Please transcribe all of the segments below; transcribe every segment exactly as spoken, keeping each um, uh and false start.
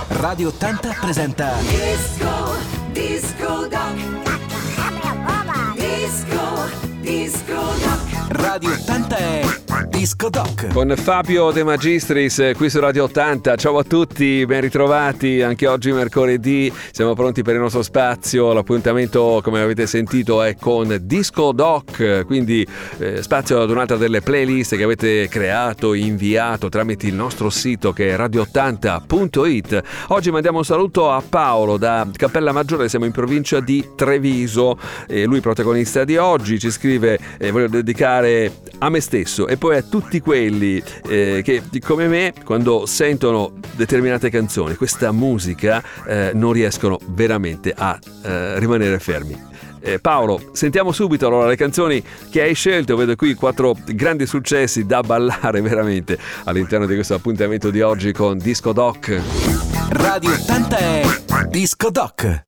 Radio ottanta presenta Disco, Disco Doc. Disco, Disco Doc. Radio ottanta è Disco Doc. Con Fabio De Magistris qui su Radio ottanta. Ciao a tutti, ben ritrovati. Anche oggi mercoledì siamo pronti per il nostro spazio. L'appuntamento, come avete sentito, è con Disco Doc, quindi eh, spazio ad un'altra delle playlist che avete creato, inviato tramite il nostro sito che è radio ottanta punto it. Oggi mandiamo un saluto a Paolo da Cappella Maggiore, siamo in provincia di Treviso, e lui protagonista di oggi. Ci scrive: eh, voglio dedicare a me stesso e poi a tutti quelli eh, che come me, quando sentono determinate canzoni, questa musica, eh, non riescono veramente a eh, rimanere fermi. Eh, Paolo, sentiamo subito allora le canzoni che hai scelto. Vedo qui quattro grandi successi da ballare veramente all'interno di questo appuntamento di oggi con Disco Doc. Radio ottanta è Disco Doc.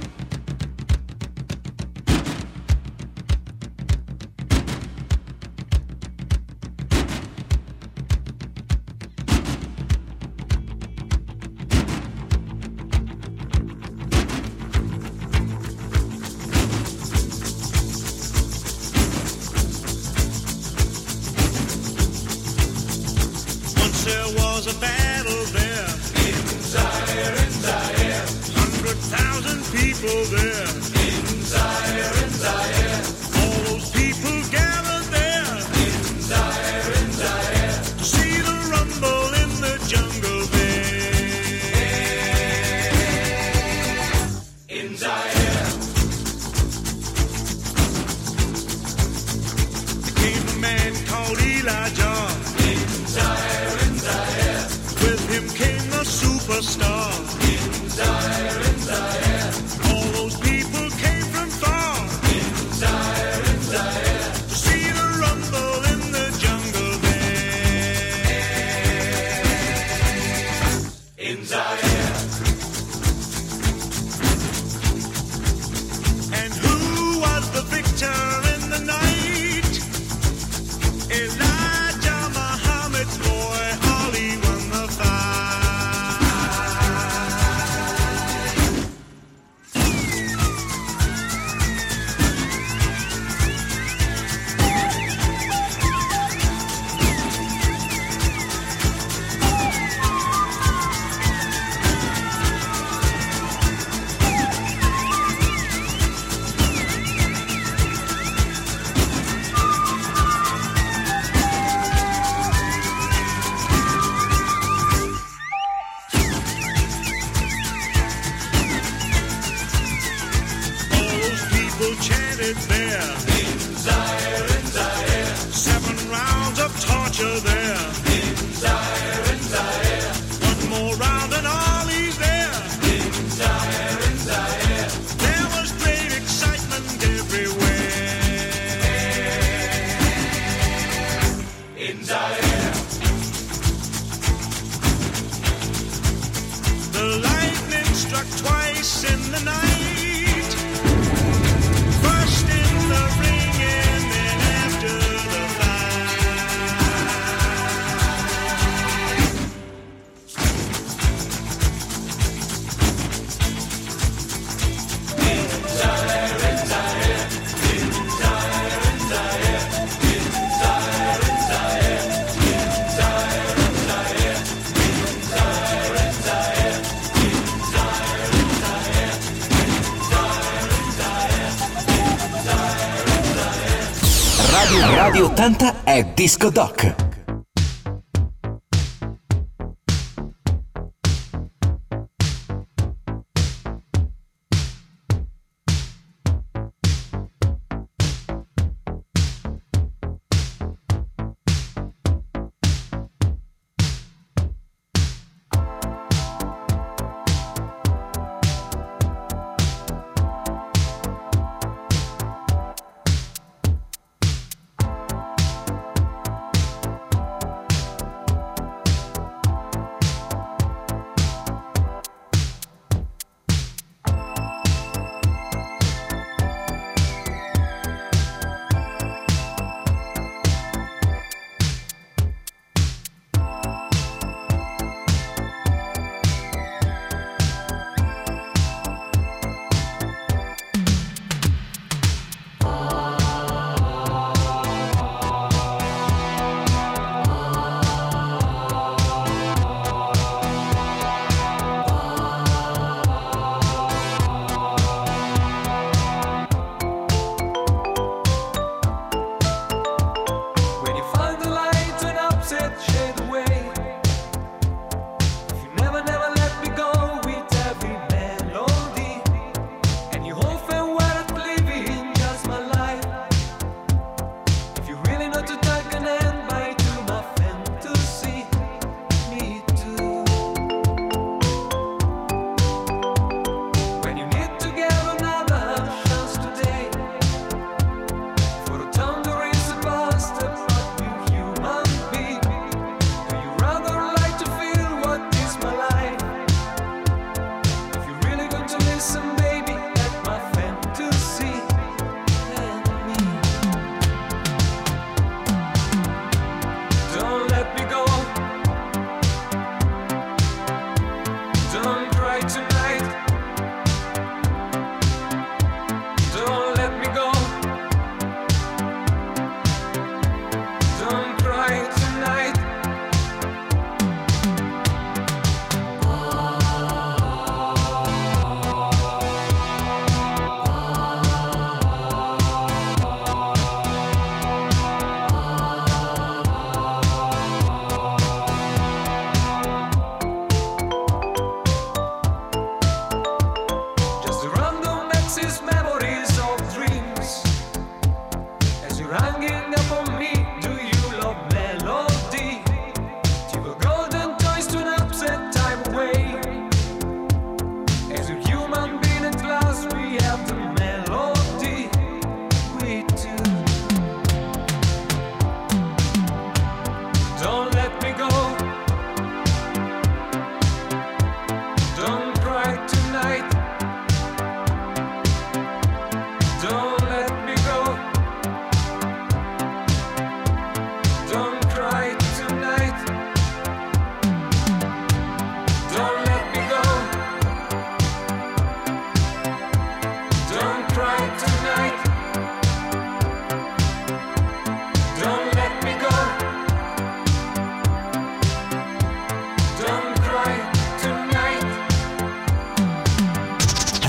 Radio ottanta è Disco Doc.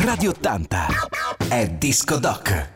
Radio ottanta è Disco Doc.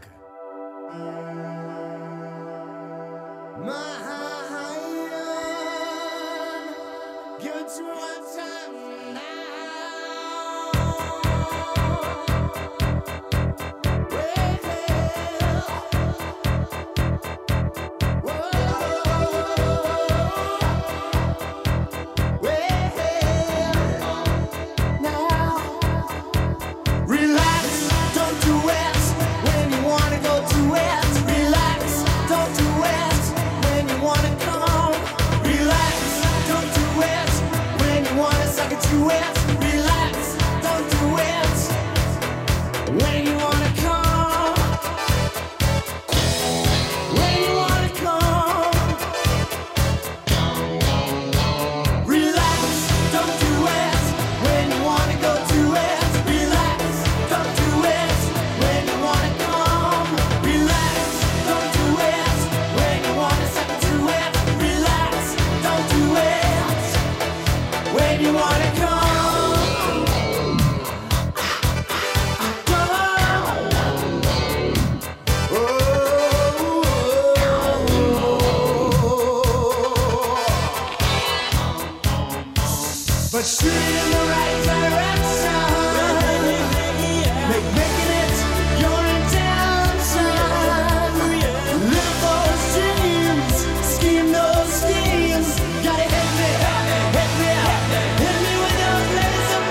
But shoot in the right direction. Make making it your intention. Live those dreams, scheme those schemes. Gotta hit me, hit me, hit me with those laser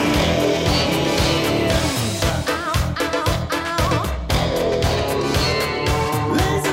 beams. Laser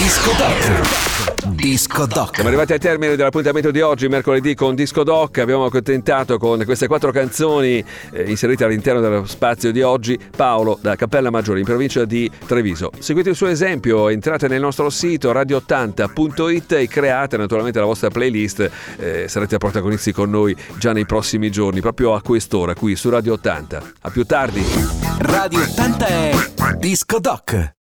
Disco Doc. Disco Doc. Siamo arrivati al termine dell'appuntamento di oggi, mercoledì, con Disco Doc. Abbiamo accontentato con queste quattro canzoni eh, inserite all'interno dello spazio di oggi Paolo da Cappella Maggiore in provincia di Treviso. Seguite il suo esempio, entrate nel nostro sito radio ottanta punto it e create naturalmente la vostra playlist. Eh, sarete protagonisti con noi già nei prossimi giorni, proprio a quest'ora qui su Radio ottanta. A più tardi. Radio ottanta è Disco Doc.